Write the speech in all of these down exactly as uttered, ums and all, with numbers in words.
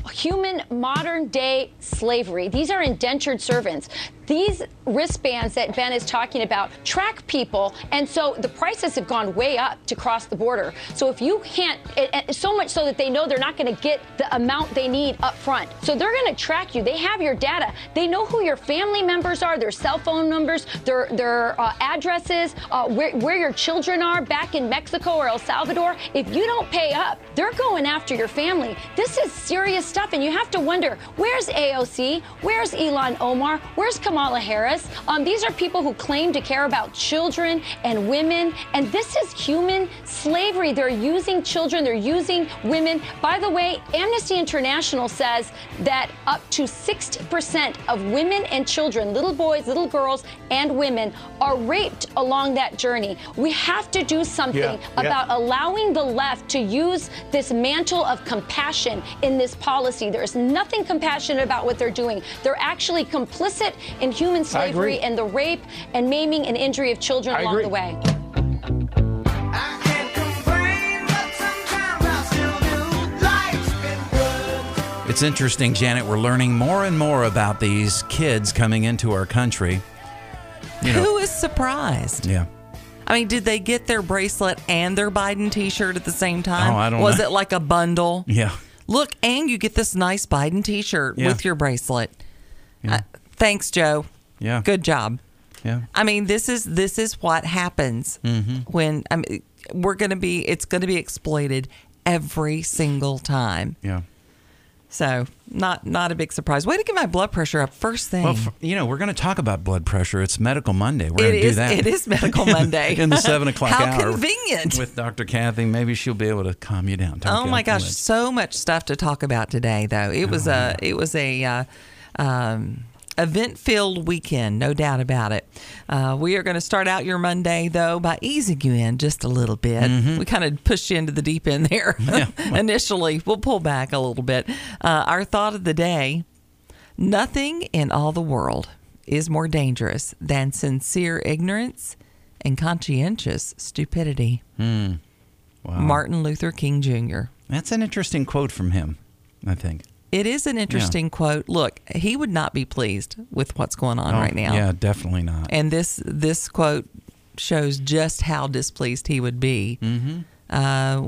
human modern day slavery. These are indentured servants. These wristbands that Ben is talking about track people, and so the prices have gone way up to cross the border. So if you can't, it, it, so much so that they know they're not going to get the amount they need up front. So they're going to track you. They have your data. They know who your family members are, their cell phone numbers, their their uh, addresses, uh, where, where your children are back in Mexico or El Salvador. If you don't pay up, they're going after your family. This is serious stuff, and you have to wonder, where's A O C? Where's Ilhan Omar? Where's Kamala Harris? Um, these are people who claim to care about children and women, and this is human slavery. They're using children, they're using women. By the way, Amnesty International says that up to sixty percent of women and children, little boys, little girls, and women are raped along that journey. We have to do something Yeah, yeah. about allowing the left to use this mantle of compassion in this policy. There's nothing compassionate about what they're doing. They're actually complicit in human slavery and the rape and maiming and injury of children I along agree. the way. It's interesting, Janet. We're learning more and more about these kids coming into our country. You know, Who is surprised? yeah. I mean, did they get their bracelet and their Biden T-shirt at the same time? Oh, I don't Was know. it like a bundle? Yeah. Look, and you get this nice Biden T-shirt Yeah. with your bracelet. Yeah. Uh, thanks, Joe. Yeah. Good job. Yeah. I mean, this is this is what happens Mm-hmm. when I mean, we're going to be. It's going to be exploited every single time. Yeah. So not not a big surprise. Way to get my blood pressure up first thing. Well, f- you know, we're going to talk about blood pressure. It's Medical Monday. We're going It to do is- that. it is Medical Monday. in the seven o'clock How hour. convenient. With Doctor Kathy. Maybe she'll be able to calm you down. talk Oh you my off the gosh, ledge. so much stuff to talk about today, though. It was Oh, a it was a uh, um, event-filled weekend, no doubt about it. Uh, we are going to start out your Monday, though, by easing you in just a little bit. We kind of pushed you into the deep end there initially. We'll pull back a little bit. Uh, our thought of the day: nothing in all the world is more dangerous than sincere ignorance and conscientious stupidity. Wow. Martin Luther King Junior That's an interesting quote from him, I think. It is an interesting quote. Look, he would not be pleased with what's going on Oh, right now. Yeah, definitely not. And this this quote shows just how displeased he would be Mm-hmm. uh,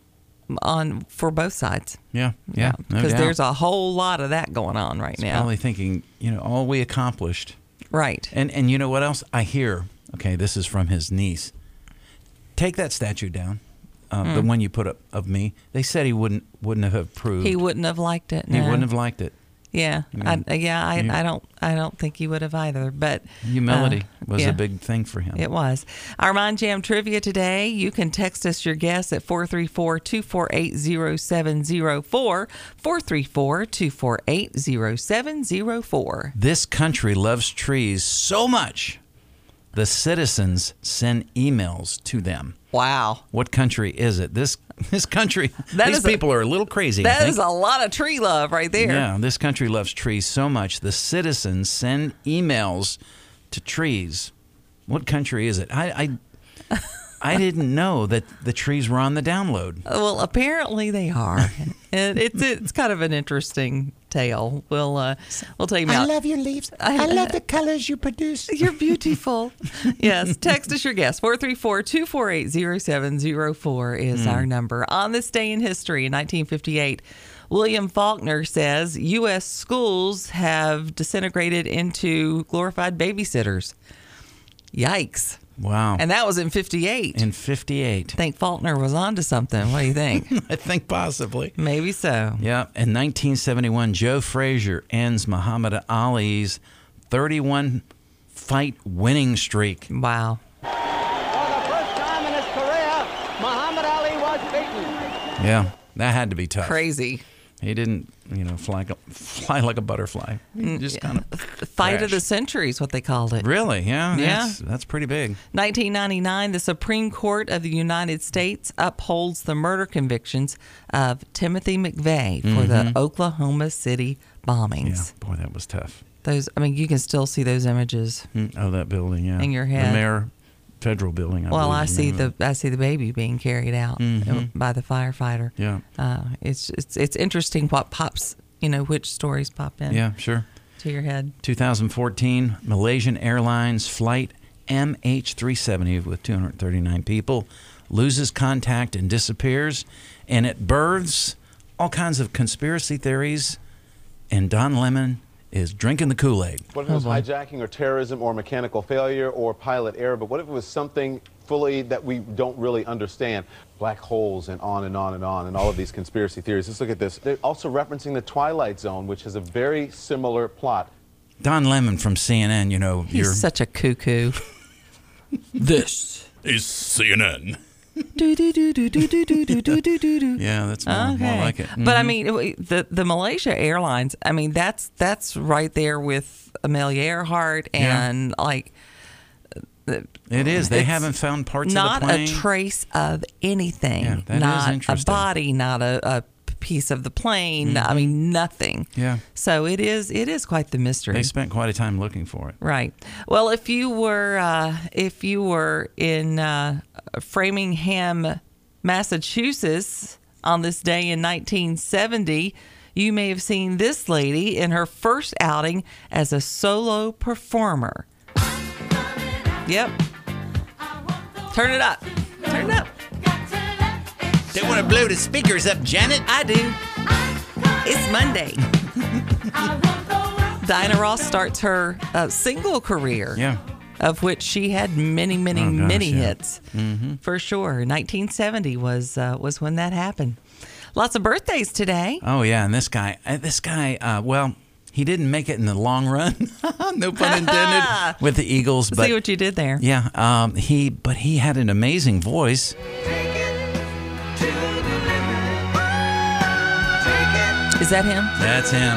on for both sides. Yeah, yeah. no Because doubt. there's a whole lot of that going on right He's now. probably thinking, you know, all we accomplished. Right. And and you know what else? I hear, okay, this is from his niece. Take that statue down, uh, the one you put up of me. They said he wouldn't wouldn't have approved. He wouldn't have liked it. He no. wouldn't have liked it. Yeah. I mean, I, yeah. I, you- I don't. I don't think he would have either. But Humility uh, was yeah. a big thing for him. It was. Our Mind Jam trivia today. You can text us your guess at four three four, two four eight, zero seven zero four, four three four, two four eight, zero seven zero four. This country loves trees so much, the citizens send emails to them. Wow. What country is it? This this country. That these is a- people are a little crazy. I That think. is a lot of tree love right there. Yeah, this country loves trees so much. The citizens send emails to trees. What country is it? I I, I didn't know that the trees were on the download. Well, apparently they are. And it's it's kind of an interesting tale. We'll uh, we'll tell you about. I love your leaves. I- I love the colors you produce. You're beautiful. Yes. Text us your guess. four three four, two four eight, zero seven zero four is our number. On this day in history, in nineteen fifty-eight, William Faulkner says U S schools have disintegrated into glorified babysitters. Yikes. Wow. And that was in fifty-eight. in fifty-eight. I think Faulkner was onto something. What do you think? I think possibly. Maybe so. Yeah. In nineteen seventy-one, Joe Frazier ends Muhammad Ali's thirty-one fight winning streak. Wow. For the first time in his career, Muhammad Ali was beaten. Yeah. That had to be tough. Crazy. He didn't, you know, fly, fly like a butterfly. He just kind of. Fight of the century is what they called it. Really? Yeah. Yeah. That's, that's pretty big. nineteen ninety-nine, the Supreme Court of the United States upholds the murder convictions of Timothy McVeigh for the Oklahoma City Yeah. bombings. Boy, that was tough. Those, I mean, you can still see those images. Mm, Oh, that building, yeah. In your head. The mayor federal building. I well, believe I is see name of the I see the baby being carried out Mhm. by the firefighter. Yeah. Uh, it's it's it's interesting what pops you know, which stories pop in Yeah, sure. to your head. two thousand fourteen, Malaysian Airlines flight M H three seventy with two hundred thirty-nine people loses contact and disappears, and it births all kinds of conspiracy theories, and Don Lemon is drinking the Kool-Aid. What if it was hijacking or terrorism or mechanical failure or pilot error, but what if it was something fully that we don't really understand? Black holes and on and on and on and all of these conspiracy theories. Let's look at this. They're also referencing the Twilight Zone, which has a very similar plot. Don Lemon from C N N, you know, He's you're... such a cuckoo. This is C N N. do, do, do, do, do, do, do, do, do, do, do. Yeah, that's more, Okay. more like it. But I Mhm. mean, it- the the Malaysia Airlines. I mean, that's that's right there with Amelia Earhart Yeah. and like. It is. They It's haven't found parts not of the plane. a trace of anything. Yeah, that is not a interesting. body. Not a, a piece of the plane. Mhm. I mean, nothing. Yeah. So it is. It is quite the mystery. They spent quite a time looking for it. Right. Well, if you were uh, if you were in uh, Framingham, Massachusetts on this day in nineteen seventy, you may have seen this lady in her first outing as a solo performer. Yep. Turn it up. Turn it up. They want to blow the speakers up, Janet. I do. It's Monday. Dinah Ross starts her uh, single career. Yeah. Of which she had many, many, Oh, gosh, many yeah. hits, Mm-hmm. for sure. nineteen seventy was uh, was when that happened. Lots of birthdays today. Oh yeah, and this guy, uh, this guy, uh, well, he didn't make it in the long run. No pun intended with the Eagles. But See what you did there. yeah, um, he but he had an amazing voice. Is that him? That's him.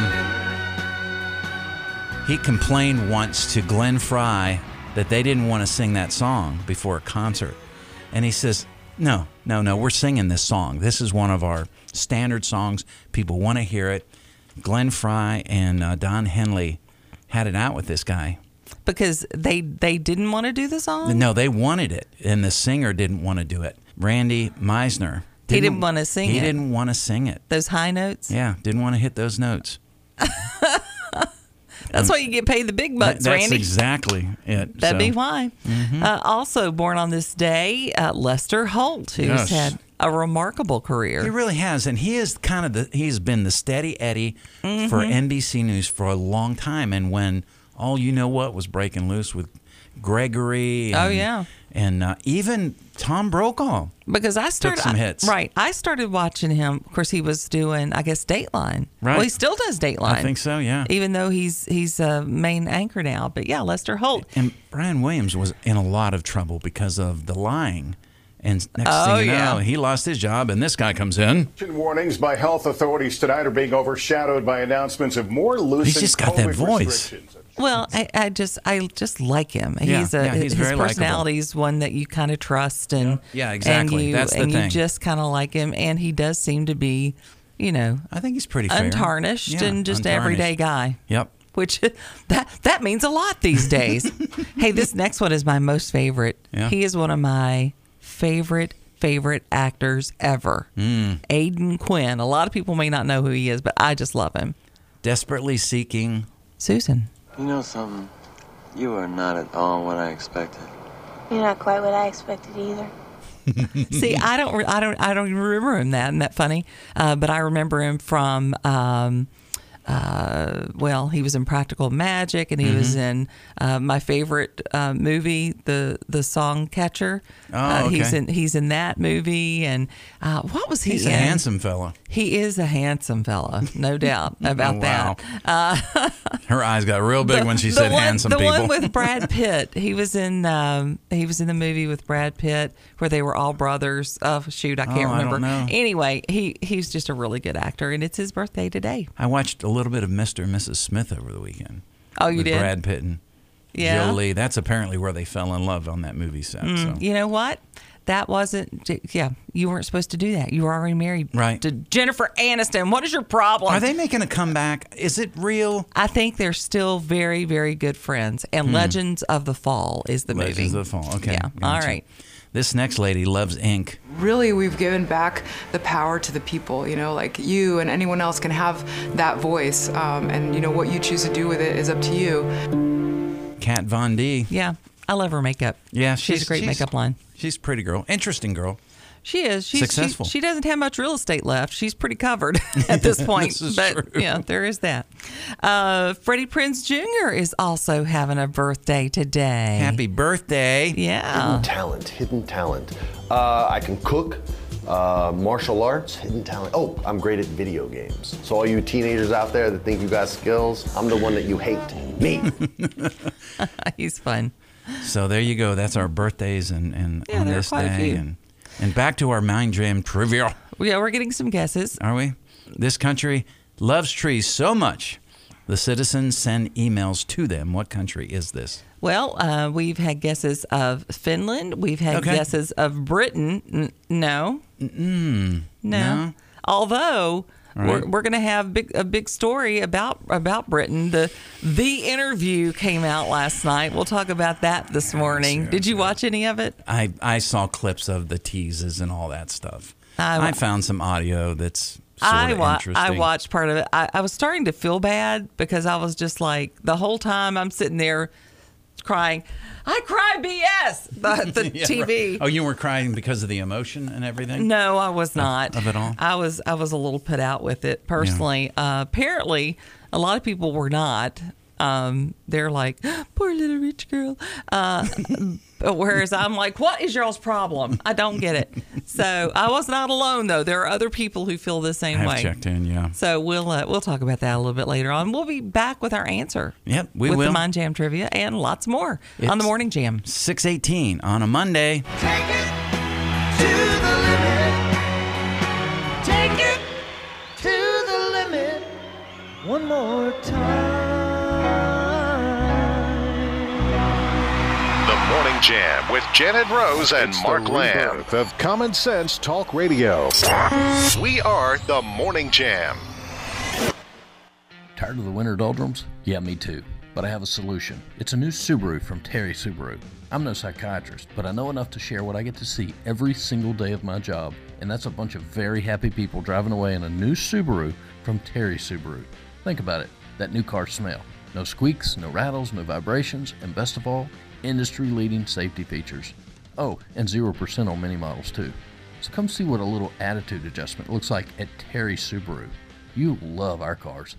He complained once to Glenn Fry that they didn't want to sing that song before a concert. And he says, no, no, no, we're singing this song. This is one of our standard songs. People want to hear it. Glenn Fry and uh, Don Henley had it out with this guy. Because they they didn't want to do the song? No, they wanted it, and the singer didn't want to do it. Randy Meisner. He didn't wanna sing He it. didn't want to sing it. Those high notes? Yeah, didn't want to hit those notes. That's why you get paid the big bucks, That- that's Randy. exactly it. That'd be So, why. Mhm. Uh, also born on this day, uh, Lester Holt, who's Yes. had a remarkable career. He really has, and he is kind of the he's been the steady Eddie for Mhm. N B C News for a long time. And when all you know what was breaking loose with Gregory, and, Oh, yeah. and uh, even Tom Brokaw, Because I started some I- hits. right. I started watching him. Of course, he was doing, I guess, Dateline. Right. Well, he still does Dateline. I think so, yeah. Even though he's he's a main anchor now, but yeah, Lester Holt. And Brian Williams was in a lot of trouble because of the lying. And next Oh, thing you yeah. know, he lost his job, and this guy comes in. Warnings by health authorities tonight are being overshadowed by announcements of more loosened He's just got that COVID voice. restrictions. Well, I, I just I just like him. Yeah, he's a yeah, he's his very likable. personality is one that you kind of trust and Yeah, exactly. And you, That's the and thing. you just kind of like him, and he does seem to be, you know, I think he's pretty fair. untarnished Yeah, and just untarnished. everyday guy. Yep. Which that that means a lot these days. Hey, this next one is my most favorite. Yeah. He is one of my favorite favorite actors ever. Mm. Aidan Quinn. A lot of people may not know who he is, but I just love him. Desperately seeking. Susan. You know something? You are not at all what I expected. You're not quite what I expected either. See, I don't, re- I don't, I don't even remember him. That isn't that funny? Uh, but I remember him from, um, uh, well, he was in Practical Magic, and he was Mhm. in uh, my favorite uh, movie, the the Song Catcher. Oh, uh, He's okay. in he's in that movie, and uh, what was he? He's in? a handsome fella. He is a handsome fella, no doubt about Oh, wow. that. Uh, Her eyes got real big when she said one, handsome the people. one with Brad Pitt. He was in um, he was in the movie with Brad Pitt where they were all brothers. Oh shoot, I can't Oh, I don't remember. know. Anyway, he he's just a really good actor, and it's his birthday today. I watched a little bit of Mister and Missus Smith over the weekend. Oh, you with did? Brad Pitt and Yeah. Jolie. That's apparently where they fell in love on that movie set. Mm, So. You know what? That wasn't. Yeah, you weren't supposed to do that. You were already married Right. to Jennifer Aniston. What is your problem? Are they making a comeback? Is it real? I think they're still very, very good friends. And Hmm. Legends of the Fall is the Legends movie. of the Fall. Okay. Yeah. All Gotcha. right. This next lady loves ink. Really, we've given back the power to the people, you know, like you and anyone else can have that voice. Um, and, you know, what you choose to do with it is up to you. Kat Von D. Yeah, I love her makeup. Yeah, she has a great makeup line. She's a pretty girl. Interesting girl. She is. She's successful. She, she doesn't have much real estate left. She's pretty covered at this point. This is but true. yeah, there is that. Uh, Freddie Prinze Junior is also having a birthday today. Happy birthday. Yeah. Hidden talent, hidden talent. Uh, I can cook, uh, martial arts, hidden talent. Oh, I'm great at video games. So all you teenagers out there that think you got skills, I'm the one that you hate. Me. He's fun. So there you go. That's our birthdays and, and Yeah, on there are this quite a day. few. And, and back to our Mind Jam trivia. Yeah, we're getting some guesses. Are we? This country loves trees so much, the citizens send emails to them. What country is this? Well, uh, we've had guesses of Finland. We've had Okay. guesses of Britain. N- no. Mm, no. no. Although All right. we're, we're going to have big, a big story about about Britain. The the interview came out last night. We'll talk about that this morning. Did you watch any of it? I, I saw clips of the teases and all that stuff. I- I, found some audio that's sort I of wa- interesting. I watched part of it. I, I was starting to feel bad because I was just like, the whole time I'm sitting there crying, I cry B S, the, the Yeah, T V. right. Oh, you were crying because of the emotion and everything? No, I was not. Of, of it all? I was I was a little put out with it personally. Uh, apparently, a lot of people were not. Um, they're like, poor little rich girl. Uh, whereas I'm like, what is y'all's problem? I don't get it. So I was not alone, though. There are other people who feel the same I've way. checked in, yeah. So we'll uh, we'll talk about that a little bit later on. We'll be back with our answer. Yep, we with will. the Mind Jam trivia and lots more on the It's Morning Jam. six eighteen on a Monday. Take it to the limit. Take it to the limit. One more time. The Morning Jam with Janet Rose and It's Mark the Lamb rebirth of Common Sense Talk Radio. We are the Morning Jam. Tired of the winter doldrums? Yeah, me too. But I have a solution. It's a new Subaru from Terry Subaru. I'm no psychiatrist, but I know enough to share what I get to see every single day of my job, and that's a bunch of very happy people driving away in a new Subaru from Terry Subaru. Think about it, that new car smell. No squeaks, no rattles, no vibrations, and best of all, industry-leading safety features. Oh, and zero percent on many models too. So come see what a little attitude adjustment looks like at Terry Subaru. You'll love our cars.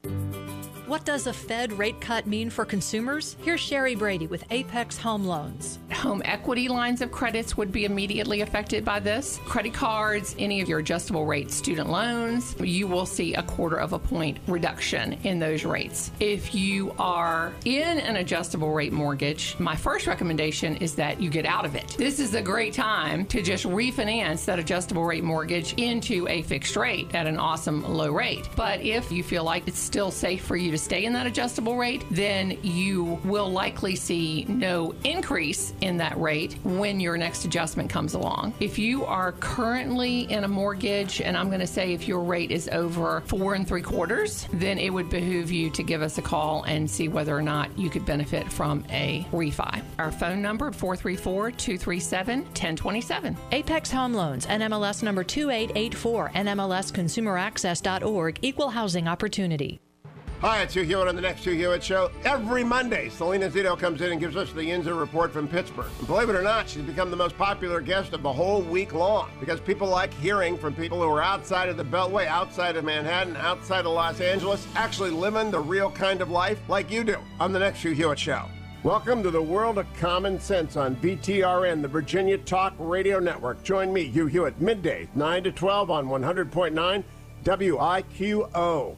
What does a Fed rate cut mean for consumers? Here's Sherry Brady with Apex Home Loans. Home equity lines of credits would be immediately affected by this. Credit cards, any of your adjustable rate student loans, you will see a quarter of a point reduction in those rates. If you are in an adjustable rate mortgage, my first recommendation is that you get out of it. This is a great time to just refinance that adjustable rate mortgage into a fixed rate at an awesome low rate. But if you feel like it's still safe for you to stay in that adjustable rate, then you will likely see no increase in that rate when your next adjustment comes along. If you are currently in a mortgage, and I'm going to say if your rate is over four and three quarters, then it would behoove you to give us a call and see whether or not you could benefit from a refi. Our phone number, four three four, two three seven, one zero two seven. Apex Home Loans, N M L S number two eight eight four, N M L S consumer access dot org, equal housing opportunity. Hi, it's Hugh Hewitt on the next Hugh Hewitt Show. Every Monday, Selena Zito comes in and gives us the Yinzer Report from Pittsburgh. And believe it or not, she's become the most popular guest of the whole week long because people like hearing from people who are outside of the Beltway, outside of Manhattan, outside of Los Angeles, actually living the real kind of life like you do on the next Hugh Hewitt Show. Welcome to the world of common sense on V T R N, the Virginia Talk Radio Network. Join me, Hugh Hewitt, midday, nine to twelve on one hundred point nine W I Q O.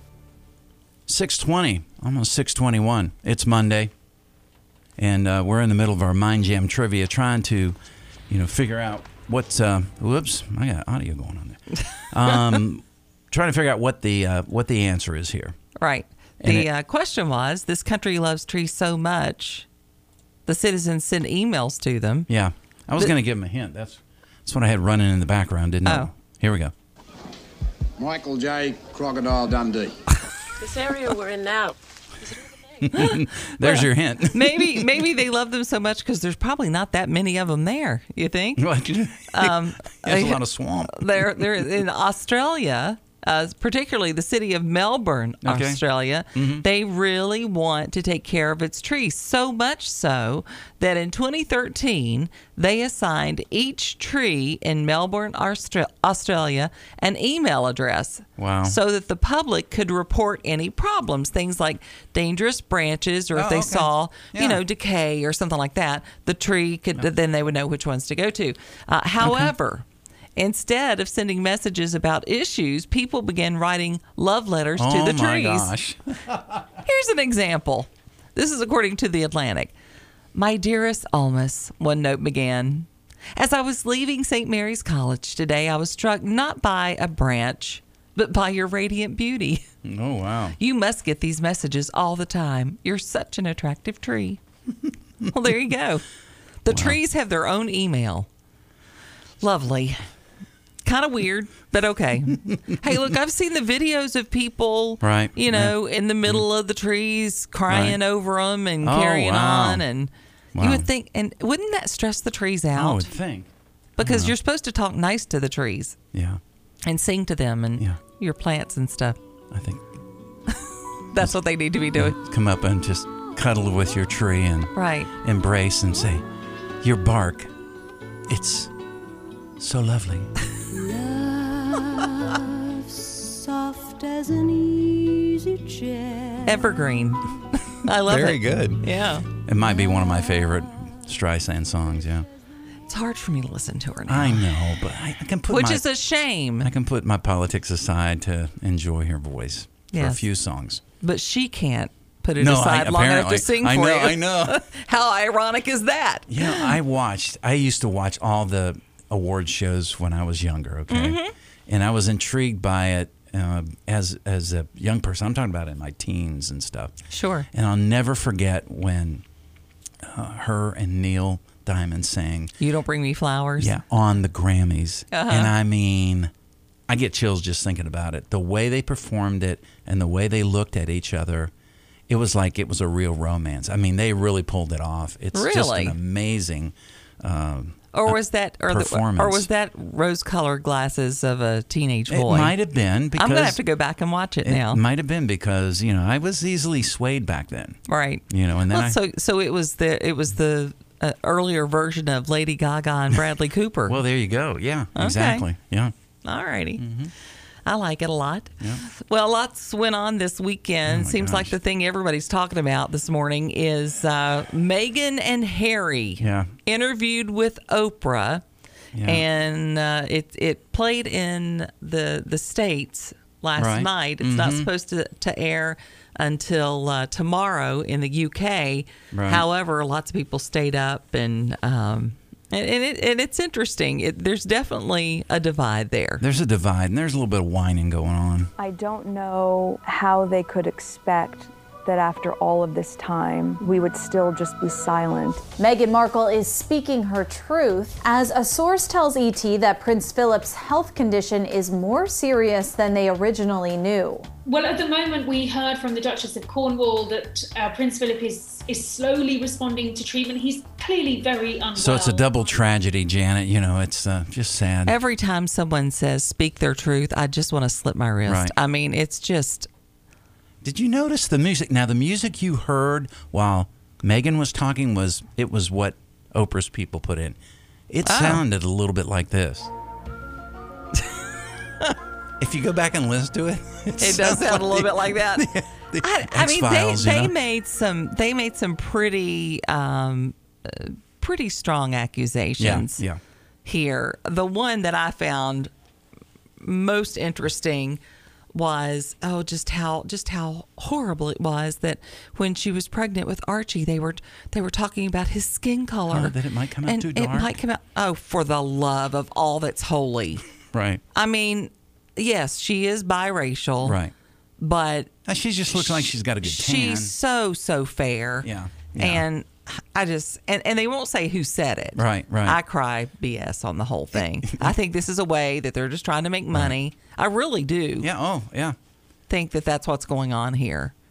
six twenty, almost six twenty-one. It's Monday, and uh, we're in the middle of our Mind Jam trivia, trying to, you know, figure out what. Uh, whoops, I got audio going on there. Um, trying to figure out what the uh, what the answer is here. Right. And The it- uh, question was, this country loves trees so much, the citizens send emails to them. Yeah, I was The- going to give him a hint. That's that's what I had running in the background, didn't I? Oh. Here we go. Michael J. Crocodile Dundee. This area we're in now, is it over There's your hint. maybe maybe they love them so much because there's probably not that many of them there. You think? What? Um, There's a lot of swamp. They're they're in Australia. Uh, particularly the city of Melbourne, Okay. Australia, Mhm. they really want to take care of its trees. So much so that in twenty thirteen, they assigned each tree in Melbourne, Austra- Australia, an email address. Wow. So that the public could report any problems, things like dangerous branches, or if Oh, they okay. saw, Yeah. you know, decay or something like that, the tree could, then they would know which ones to go to. Uh, however, instead of sending messages about issues, people began writing love letters to Oh the my trees. gosh. Here's an example. This is according to The Atlantic. My dearest Almas, one note began. As I was leaving Saint Mary's College today, I was struck not by a branch, but by your radiant beauty. Oh, wow. You must get these messages all the time. You're such an attractive tree. Well, there you go. The trees have their own email. Lovely. Kind of weird, but okay. Hey, look, I've seen the videos of people, Right, you know, in the middle of the trees crying Right. over them and Oh, carrying wow. on. And Wow. you would think, and wouldn't that stress the trees out? I would think. Because Yeah. you're supposed to talk nice to the trees. Yeah. And sing to them and Yeah. your plants and stuff. I think that's what they need to be doing. Come up and just cuddle with your tree and Right. embrace and say, your bark, it's so lovely. Soft as an easy chair. Evergreen. I love Very it. good. Yeah. It might be one of my favorite Streisand songs, yeah. It's hard for me to listen to her now. I know, but I, I can put Which my, is a shame. I can put my politics aside to enjoy her voice for a Yes. few songs. But she can't put it No, aside I- long enough apparently. to sing I for know, you. I know. How ironic is that? You know, I watched, I used to watch all the award shows when I was younger, okay? Mhm. And I was intrigued by it uh, as as a young person. I'm talking about in my teens and stuff. Sure. And I'll never forget when uh, her and Neil Diamond sang, You Don't Bring Me Flowers? yeah, on the Grammys. Uh-huh. And I mean, I get chills just thinking about it. The way they performed it and the way they looked at each other, it was like it was a real romance. I mean, they really pulled it off. It's just Really? an amazing um, Or was that or, the, performance. or was that rose-colored glasses of a teenage It boy? might have been because I'm gonna have to go back and watch it, it now. might have been because you know I was easily swayed back then. Right. You know, and then Well, I, so so it was the it was the uh, earlier version of Lady Gaga and Bradley Cooper. well, there you go. Yeah, Okay. exactly. Yeah. All righty. I like it a lot. Yeah. Well, lots went on this weekend. Oh, my Seems like gosh. the thing everybody's talking about this morning is uh, Meghan and Harry Yeah. interviewed with Oprah, Yeah. and uh, it it played in the the States last Right. night. It's not Mhm. supposed to, to air until uh, tomorrow in the U K. Right. However, lots of people stayed up and. Um, and, and, it, and it's interesting. It, there's definitely a divide there. There's a divide, and there's a little bit of whining going on. I don't know how they could expect that after all of this time, we would still just be silent. Meghan Markle is speaking her truth as a source tells E T that Prince Philip's health condition is more serious than they originally knew. Well, at the moment, we heard from the Duchess of Cornwall that uh, Prince Philip is, is slowly responding to treatment. He's clearly very unwell. So it's a double tragedy, Janet. You know, it's uh, just sad. Every time someone says speak their truth, I just want to slip my wrist. Right. I mean, it's just. Did you notice the music? Now, the music you heard while Meghan was talking was it was what Oprah's people put in. It Oh. sounded a little bit like this. If you go back and listen to it, It does sound a little bit like that. the I, I mean, they, X-Files, you they know? made some they made some pretty um, uh, pretty strong accusations. Yeah, yeah. Here, the one that I found most interesting was oh just how just how horrible it was that when she was pregnant with Archie they were they were talking about his skin color. Oh, that it might come out and too it dark? might come out oh for the love of all that's holy. Right. I mean, yes, she is biracial. Right. But Uh, she just looks like she's got a good tan. she's so so fair. Yeah, yeah. And I just and, and they won't say who said it. Right, right. I cry B S on the whole thing. I think this is a way that they're just trying to make money. I really do. Yeah. Oh, yeah. Think that that's what's going on here.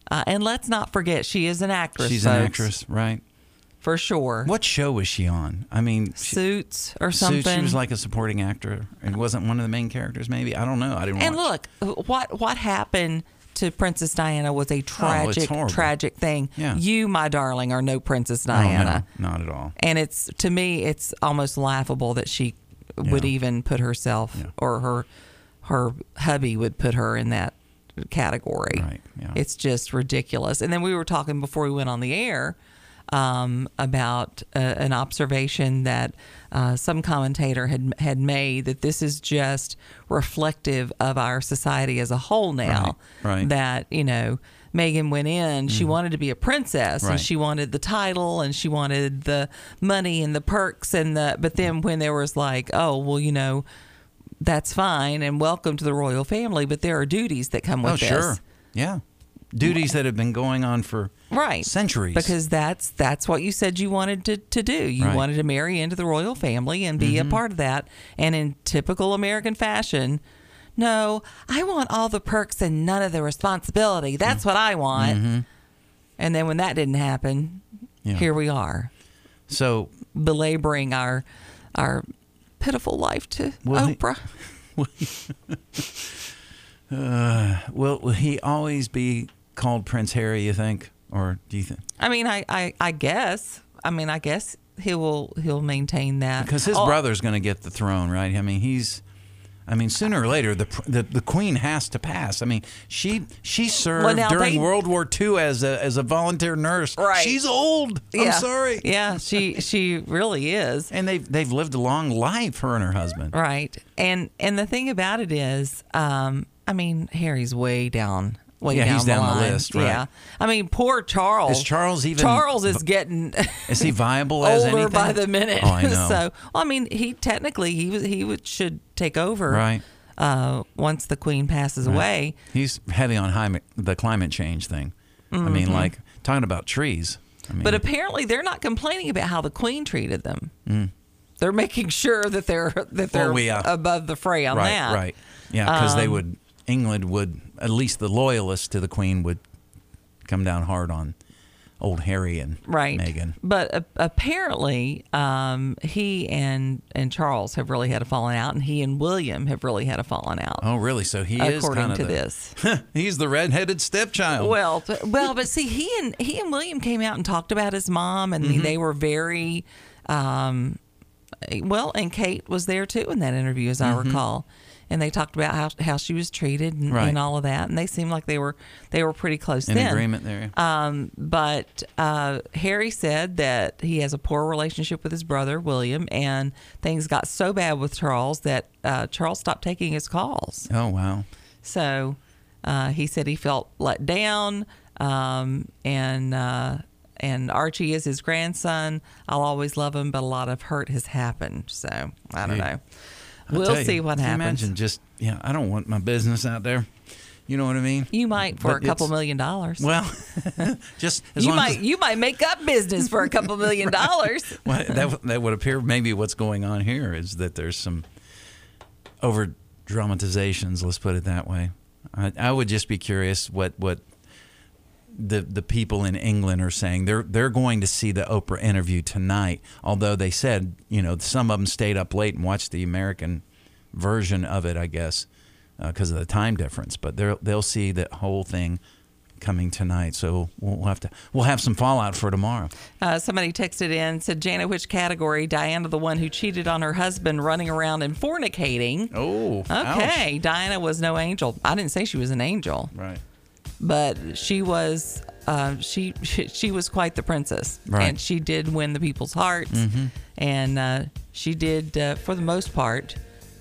Uh, and let's not forget, she is an actress. She's folks, an actress, right? For sure. What show was she on? I mean, she, Suits or something. Suits, she was like a supporting actor and wasn't one of the main characters, maybe. I don't know. I didn't And watch. look, what what happened to Princess Diana was a tragic, horrible. tragic thing. Yeah. You, my darling, are no Princess Oh, Diana. no, not at all. And it's, to me, it's almost laughable that she would Yeah. even put herself or her her hubby would put her in that category. Right. Yeah. It's just ridiculous. And then we were talking before we went on the air um, about uh, an observation that uh, some commentator had had made that this is just reflective of our society as a whole now. Right, right. That, you know, Meghan went in, she Mhm. wanted to be a princess, Right. and she wanted the title, and she wanted the money and the perks, and the. But then when there was like, oh, well, you know, that's fine, and welcome to the royal family, but there are duties that come with Oh, this. sure. Yeah. Duties that have been going on for Right. centuries. Because that's that's what you said you wanted to, to do. You Right. wanted to marry into the royal family and be Mhm. a part of that. And in typical American fashion, no, I want all the perks and none of the responsibility. That's what I want. Mhm. And then when that didn't happen, Yeah. here we are. So belaboring our our pitiful life to Well, he- Oprah. Uh, will, will he always be called Prince Harry, you think? Or do you think? I mean, I, I, I guess. I mean, I guess he will he'll maintain that. Because his Oh, brother's going to get the throne, right? I mean, he's. I mean, sooner or later, the pr- the, the queen has to pass. I mean, she she served Well, now during they- World War Two as a as a volunteer nurse. Right. She's old. I'm Yeah. sorry. Yeah, she she really is. And they've they've lived a long life, her and her husband. Right. And and the thing about it is, um, I mean, Harry's way down. Way Yeah, down he's the down the line. list, right. Yeah. I mean, poor Charles. Is Charles even- Charles is getting Is he viable as older anything? by the minute. Oh, I know. So, well, I mean, he technically he was he would, should take over. Right. Uh, once the queen passes Right. away. He's heavy on high, the climate change thing. I mean, Mhm. like talking about trees. I mean, But apparently, they're not complaining about how the queen treated them. Mm. They're making sure that they're that they're Well, we, uh, above the fray on right, that. right, yeah, because they Um, would. England would, at least the loyalists to the queen would come down hard on old Harry and Right. Meghan. But uh, apparently, um, he and and Charles have really had a falling out, and he and William have really had a falling out. Oh, really? So he is according kind of to the, this. He's the redheaded stepchild. Well, t- well, but see, he and he and William came out and talked about his mom, and Mhm. they were very, um, well, and Kate was there too in that interview, as I Mhm. recall, and they talked about how how she was treated and, Right. and all of that, and they seemed like they were they were pretty close. In then. agreement there. Um, but uh, Harry said that he has a poor relationship with his brother William, and things got so bad with Charles that uh, Charles stopped taking his calls. Oh, wow. So uh, he said he felt let down, um, and uh, and Archie is his grandson. I'll always love him, but a lot of hurt has happened. So I don't Hey, know. I'll We'll tell you, see what can you happens. Imagine just, yeah, I don't want my business out there. You know what I mean? You might for But a couple it's- million dollars. Well, just as you long might as, you might make up business for a couple million dollars. well, that that would appear maybe what's going on here is that there's some over dramatizations. Let's put it that way. I, I would just be curious what what the the people in England are saying. They're they're going to see the Oprah interview tonight. Although they said, you know, some of them stayed up late and watched the American version of it, I guess, because of the time difference. But they'll they'll see the whole thing coming tonight. So we'll have to we'll have some fallout for tomorrow. Uh, somebody texted in, said, Jana, which category? Diana, the one who cheated on her husband, running around and fornicating. Oh, okay. Diana was no angel. I didn't say she was an angel. Right. But she was, uh, she, she she was quite the princess, Right. and she did win the people's hearts, Mhm. and uh, she did uh, for the most part.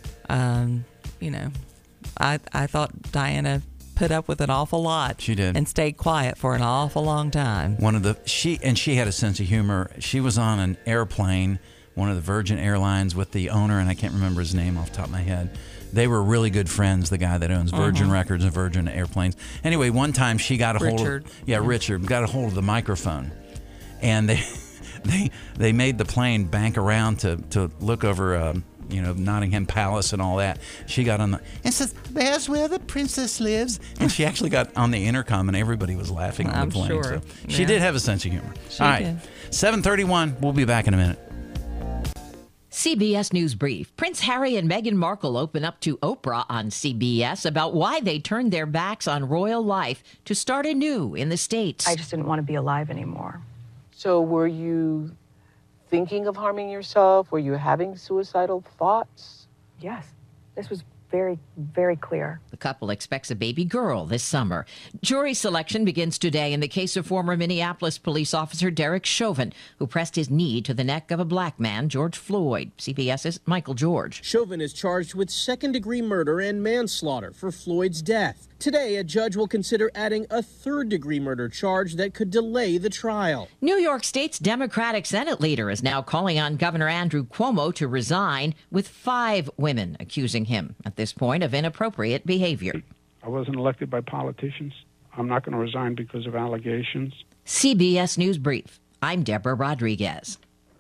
Um, you know, I I thought Diana put up with an awful lot. She did. and stayed quiet for an awful long time. One of the she and she had a sense of humor. She was on an airplane, one of the Virgin Airlines, with the owner, and I can't remember his name off the top of my head. They were really good friends, the guy that owns Virgin Mhm. Records and Virgin Airplanes. Anyway, one time she got a hold Richard. of yeah, Richard got a hold of the microphone, and they they they made the plane bank around to to look over um, you know, Nottingham Palace and all that. She got on the and says, "There's where the princess lives," and she actually got on the intercom, and everybody was laughing on I'm the plane. sure. So she Yeah. did have a sense of humor. She all right, did. seven thirty-one. We'll be back in a minute. C B S News Brief. Prince Harry and Meghan Markle open up to Oprah on C B S about why they turned their backs on royal life to start anew in the States. I just didn't want to be alive anymore. So were you thinking of harming yourself? Were you having suicidal thoughts? Yes. This was very, very clear. The couple expects a baby girl this summer. Jury selection begins today in the case of former Minneapolis police officer Derek Chauvin, who pressed his knee to the neck of a black man, George Floyd. CBS's Michael George. Chauvin is charged with second-degree murder and manslaughter for Floyd's death. Today, a judge will consider adding a third-degree murder charge that could delay the trial. New York State's Democratic Senate leader is now calling on Governor Andrew Cuomo to resign, with five women accusing him at this point of inappropriate behavior. I wasn't elected by politicians. I'm not going to resign because of allegations. C B S News Brief. I'm Deborah Rodriguez.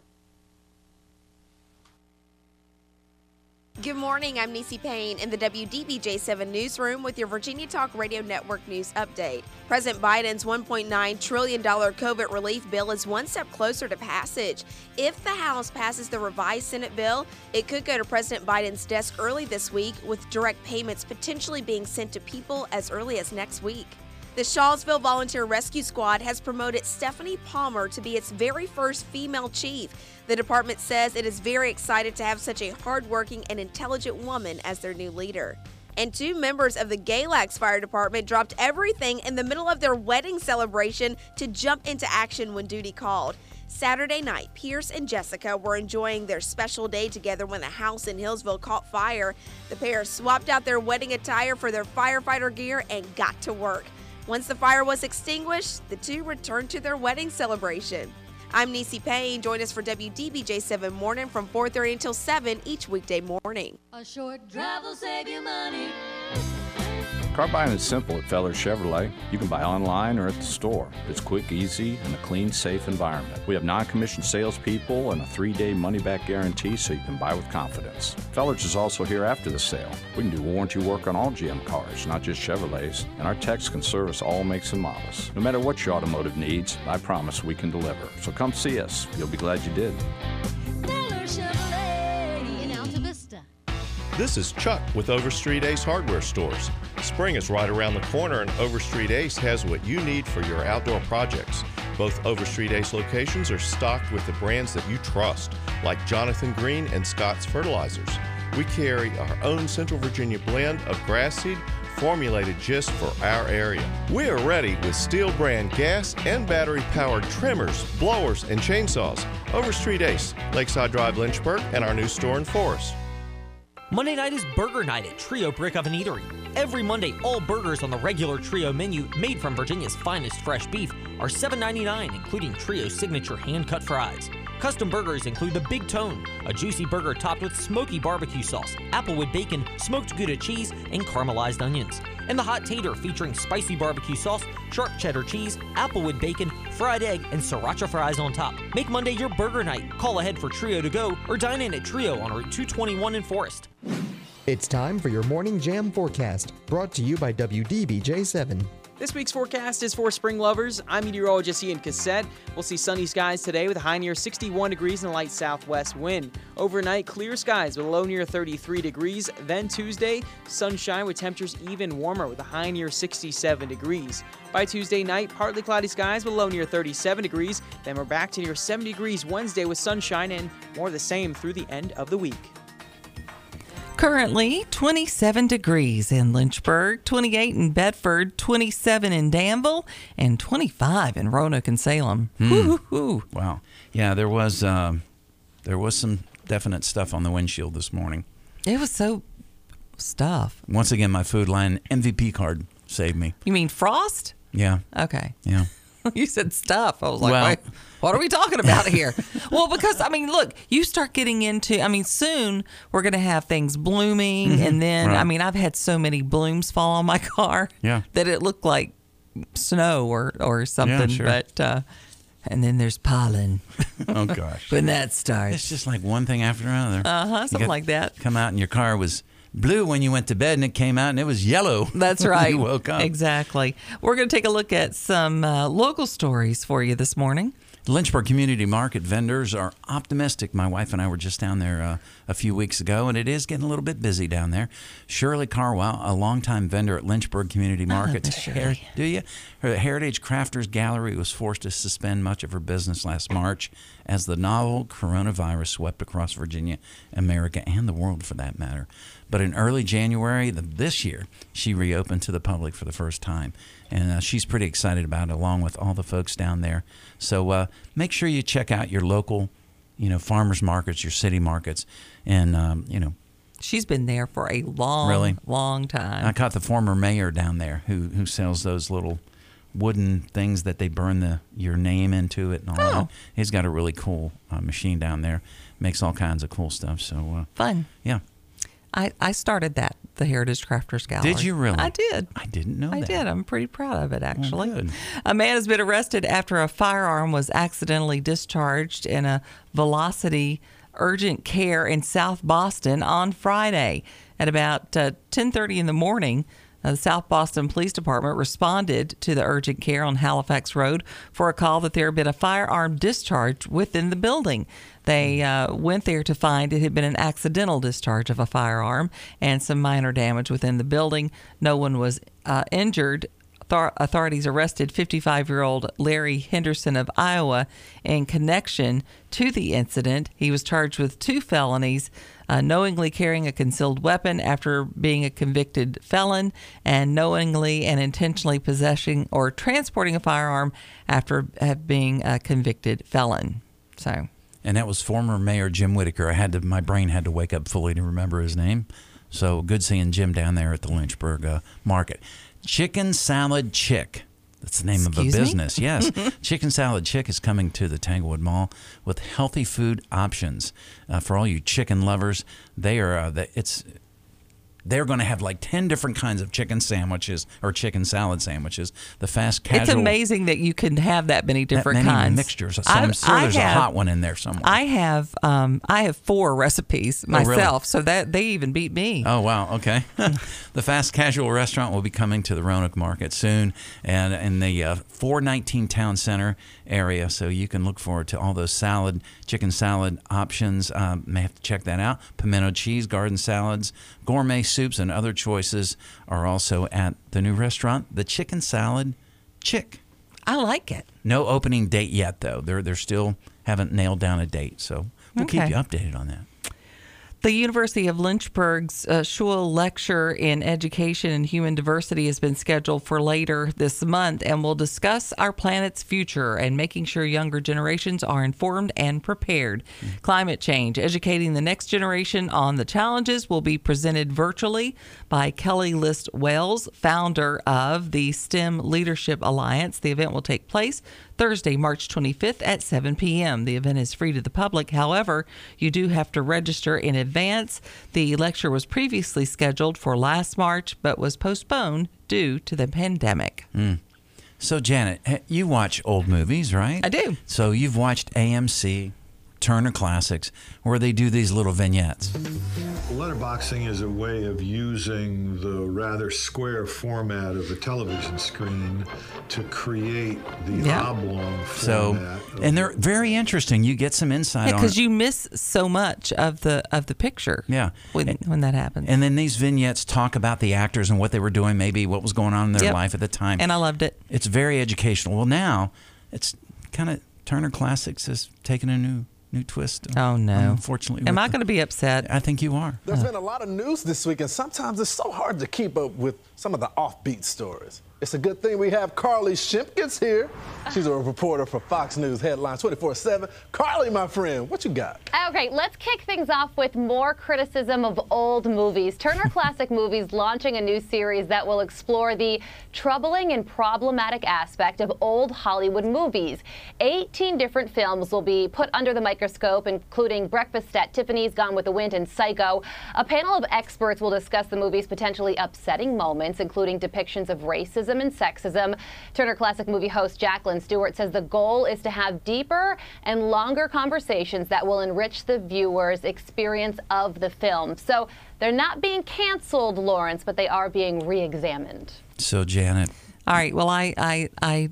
Good morning, I'm Niecy Payne in the W D B J seven newsroom with your Virginia Talk Radio Network news update. President Biden's one point nine trillion dollars COVID relief bill is one step closer to passage. If the House passes the revised Senate bill, it could go to President Biden's desk early this week, with direct payments potentially being sent to people as early as next week. The Shawsville Volunteer Rescue Squad has promoted Stephanie Palmer to be its very first female chief. The department says it is very excited to have such a hardworking and intelligent woman as their new leader. And two members of the Galax Fire Department dropped everything in the middle of their wedding celebration to jump into action when duty called. Saturday night, Pierce and Jessica were enjoying their special day together when the house in Hillsville caught fire. The pair swapped out their wedding attire for their firefighter gear and got to work. Once the fire was extinguished, the two returned to their wedding celebration. I'm Niecy Payne. Join us for W D B J seven Morning from four thirty until seven each weekday morning. A short drive will save you money. Car buying is simple at Feller Chevrolet. You can buy online or at the store. It's quick, easy, and a clean, safe environment. We have non-commissioned salespeople and a three-day money-back guarantee so you can buy with confidence. Feller's is also here after the sale. We can do warranty work on all G M cars, not just Chevrolets, and our techs can service all makes and models. No matter what your automotive needs, I promise we can deliver. So come see us. You'll be glad you did. Feller Chevrolet in Alta Vista. This is Chuck with Overstreet Ace Hardware Stores. Spring is right around the corner, and Overstreet Ace has what you need for your outdoor projects. Both Overstreet Ace locations are stocked with the brands that you trust, like Jonathan Green and Scott's Fertilizers. We carry our own Central Virginia blend of grass seed formulated just for our area. We are ready with Steel brand gas and battery powered trimmers, blowers, and chainsaws. Overstreet Ace, Lakeside Drive, Lynchburg, and our new store in Forest. Monday night is burger night at Trio Brick Oven Eatery. Every Monday, all burgers on the regular Trio menu, made from Virginia's finest fresh beef, are seven ninety-nine, including Trio's signature hand-cut fries. Custom burgers include the Big Tone, a juicy burger topped with smoky barbecue sauce, applewood bacon, smoked Gouda cheese, and caramelized onions. And the Hot Tater, featuring spicy barbecue sauce, sharp cheddar cheese, applewood bacon, fried egg, and sriracha fries on top. Make Monday your burger night. Call ahead for Trio to go or dine in at Trio on Route two twenty-one in Forest. It's time for your Morning Jam forecast, brought to you by W D B J seven. This week's forecast is for spring lovers. I'm meteorologist Ian Cassette. We'll see sunny skies today with a high near sixty-one degrees and a light southwest wind. Overnight, clear skies with a low near thirty-three degrees. Then Tuesday, sunshine with temperatures even warmer with a high near sixty-seven degrees. By Tuesday night, partly cloudy skies with a low near thirty-seven degrees. Then we're back to near seventy degrees Wednesday with sunshine and more of the same through the end of the week. Currently, twenty-seven degrees in Lynchburg, twenty-eight in Bedford, twenty-seven in Danville, and twenty-five in Roanoke and Salem. Hmm. Woo-hoo-hoo. Wow. Yeah, there was um, there was some definite stuff on the windshield this morning. It was so stuff. Once again, my Food Lion M V P card saved me. You mean frost? Yeah. Okay. Yeah. You said stuff. I was like, Well- wait, what are we talking about here? Well, because, I mean, look, you start getting into, I mean, soon we're going to have things blooming. Mhm. And then, Right. I mean, I've had so many blooms fall on my car Yeah. that it looked like snow or, or something. sure. But, uh, And then there's pollen. Oh, gosh. When that starts. It's just like one thing after another. Uh-huh, You something got- like that. Come out and your car was blue when you went to bed, and it came out and it was yellow. That's when right. You woke up. Exactly. We're going to take a look at some uh, local stories for you this morning. Lynchburg Community Market vendors are optimistic. My wife and I were just down there uh, a few weeks ago, and it is getting a little bit busy down there. Shirley Carwell, a longtime vendor at Lynchburg Community Market. Her- do you? Her Heritage Crafters Gallery was forced to suspend much of her business last March as the novel coronavirus swept across Virginia, America, and the world for that matter. But in early January the, this year, she reopened to the public for the first time. And uh, she's pretty excited about it, along with all the folks down there. So uh, make sure you check out your local, you know, farmers markets, your city markets, and um, you know. She's been there for a long, Really? long time. I caught the former mayor down there who who sells those little wooden things that they burn the your name into it and all Oh. that. He's got a really cool uh, machine down there. Makes all kinds of cool stuff. So uh, Fun. Yeah. I, I started that, the Heritage Crafters Gallery. Did you really? I did. I didn't know I that. did. I'm pretty proud of it, actually. good. A man has been arrested after a firearm was accidentally discharged in a Velocity urgent care in South Boston on Friday. At about uh, ten thirty in the morning, uh, the South Boston Police Department responded to the urgent care on Halifax Road for a call that there had been a firearm discharge within the building. They uh, went there to find it had been an accidental discharge of a firearm and some minor damage within the building. No one was uh, injured. Author- authorities arrested fifty-five-year-old Larry Henderson of Iowa in connection to the incident. He was charged with two felonies, uh, knowingly carrying a concealed weapon after being a convicted felon, and knowingly and intentionally possessing or transporting a firearm after have being a convicted felon. So... And that was former Mayor Jim Whitaker. I had to, my brain had to wake up fully to remember his name. So good seeing Jim down there at the Lynchburg uh, Market. Chicken Salad Chick. That's the name Excuse of a me? business. Yes. Chicken Salad Chick is coming to the Tanglewood Mall with healthy food options uh, for all you chicken lovers. They are. Uh, the, it's. They're going to have like ten different kinds of chicken sandwiches or chicken salad sandwiches. The fast casual. It's amazing that you can have that many different that many kinds. mixtures. So I'm I've- sure I there's have- a hot one in there somewhere. I have um, I have four recipes Oh, really? myself, so that they even beat me. Oh, wow. Okay. The fast casual restaurant will be coming to the Roanoke Market soon and in the uh, four nineteen Town Center area. So you can look forward to all those salad, chicken salad options. Um, may have to check that out. Pimento cheese, garden salads, gourmet soups, and other choices are also at the new restaurant, the Chicken Salad Chick. I like it. No opening date yet, though. They're, they're still haven't nailed down a date. So we'll keep Okay. you updated on that. The University of Lynchburg's uh, Schule Lecture in Education and Human Diversity has been scheduled for later this month and will discuss our planet's future and making sure younger generations are informed and prepared. Climate change, educating the next generation on the challenges, will be presented virtually by Kelly List Wells, founder of the STEM Leadership Alliance. The event will take place Thursday, March twenty-fifth at seven p.m. The event is free to the public. However, you do have to register in advance. The lecture was previously scheduled for last March, but was postponed due to the pandemic. Mm. So, Janet, eh, you watch old movies, right? I do. So you've watched A M C, Turner Classics, where they do these little vignettes. Letterboxing is a way of using the rather square format of the television screen to create the Yeah. oblong So, format. and they're very interesting. You get some insight Yeah, on because you miss so much of the of the picture. Yeah. when when that happens. And then these vignettes talk about the actors and what they were doing, maybe what was going on in their Yep. life at the time. And I loved it. It's very educational. Well, now it's kind of Turner Classics has taken a new new twist. Oh no! Unfortunately, am with I the- going to be upset? I think you are. There's been a lot of news this week, and sometimes it's so hard to keep up with some of the offbeat stories. It's a good thing we have Carly Shimkins here. She's a reporter for Fox News Headlines twenty-four seven. Carly, my friend, what you got? Okay, let's kick things off with more criticism of old movies. Turner Classic Movies launching a new series that will explore the troubling and problematic aspect of old Hollywood movies. eighteen different films will be put under the microscope, including Breakfast at Tiffany's, Gone with the Wind, and Psycho. A panel of experts will discuss the movie's potentially upsetting moments, including depictions of racism racism and sexism. Turner Classic Movie host Jacqueline Stewart says the goal is to have deeper and longer conversations that will enrich the viewer's experience of the film. So they're not being canceled, Lawrence, but they are being re-examined. So, Janet. All right. Well, I I, I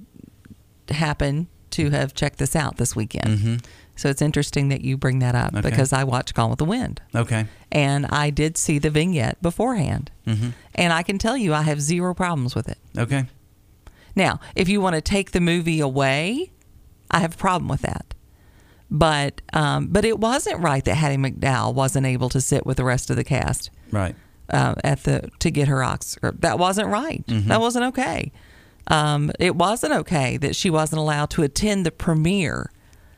happen to have checked this out this weekend. Mm-hmm. So it's interesting that you bring that up, Okay. because I watched Gone with the Wind. Okay. And I did see the vignette beforehand. Mm-hmm. And I can tell you I have zero problems with it. Okay. Now, if you want to take the movie away, I have a problem with that. But um, but it wasn't right that Hattie McDowell wasn't able to sit with the rest of the cast. Right. Uh, at the to get her Oscar. That wasn't right. Mm-hmm. That wasn't okay. Um, it wasn't okay that she wasn't allowed to attend the premiere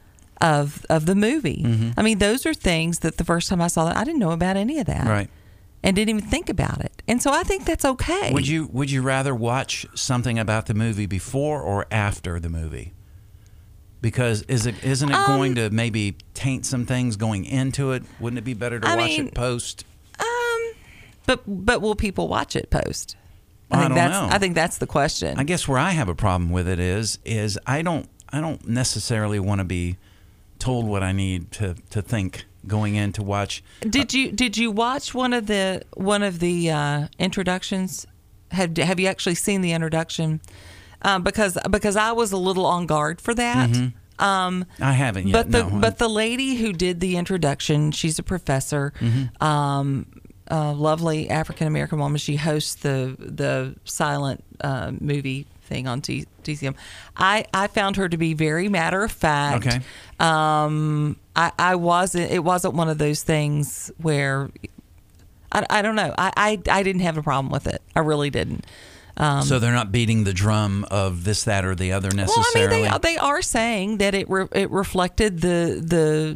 of of the movie. Mm-hmm. I mean, those are things that the first time I saw that, I didn't know about any of that. Right. And didn't even think about it. And so I think that's okay. Would you Would you rather watch something about the movie before or after the movie? Because is it isn't it Um, going to maybe taint some things going into it? Wouldn't it be better to I watch mean, it post? Um, but but will people watch it post? I, I think don't that's know. I think that's the question. I guess where I have a problem with it is is I don't I don't necessarily want to be told what I need to, to think going in to watch. Did you did you watch one of the one of the uh, introductions? Have Have you actually seen the introduction? Um, because because I was a little on guard for that. Mhm. Um, I haven't yet. But the no. but the lady who did the introduction, she's a professor. Mhm. Um, a lovely African American woman. She hosts the the silent uh, movie thing on T- TCM. I, I found her to be very matter of fact. Okay. Um, I, I wasn't. It wasn't one of those things where I, I don't know. I, I I didn't have a problem with it. I really didn't. Um, so they're not beating the drum of this, that, or the other well, I necessarily. mean, they they are saying that it re- it reflected the the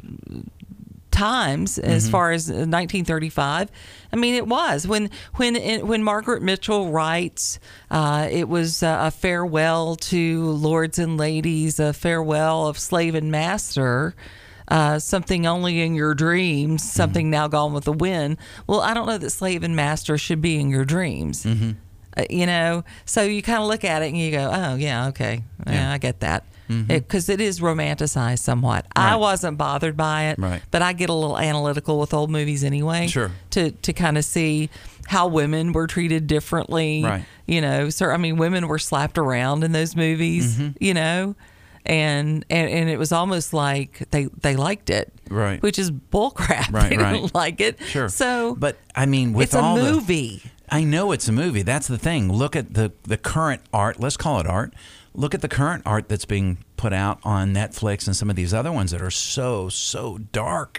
times as Mhm. far as nineteen thirty-five. I mean, it was when when when Margaret Mitchell writes, uh, it was uh, a farewell to lords and ladies, a farewell of slave and master. Uh, something only in your dreams, something now gone with the wind. Well, I don't know that slave and master should be in your dreams. Mm-hmm. Uh, you know, so you kind of look at it and you go, oh, yeah, okay. Yeah, Yeah. I get that. Mhm. Because it, it is romanticized somewhat. I Right. wasn't bothered by it, Right. but I get a little analytical with old movies anyway. Sure. To, to kind of see how women were treated differently. Right. You know, so, I mean, women were slapped around in those movies, Mhm. you know, and, and, and it was almost like they, they liked it. Right. Which is bullcrap. Right, They right. didn't like it. Sure. So, but I mean, with it's a all the- movie. I know it's a movie. That's the thing. Look at the the current art. Let's call it art. Look at the current art that's being put out on Netflix and some of these other ones that are so so dark.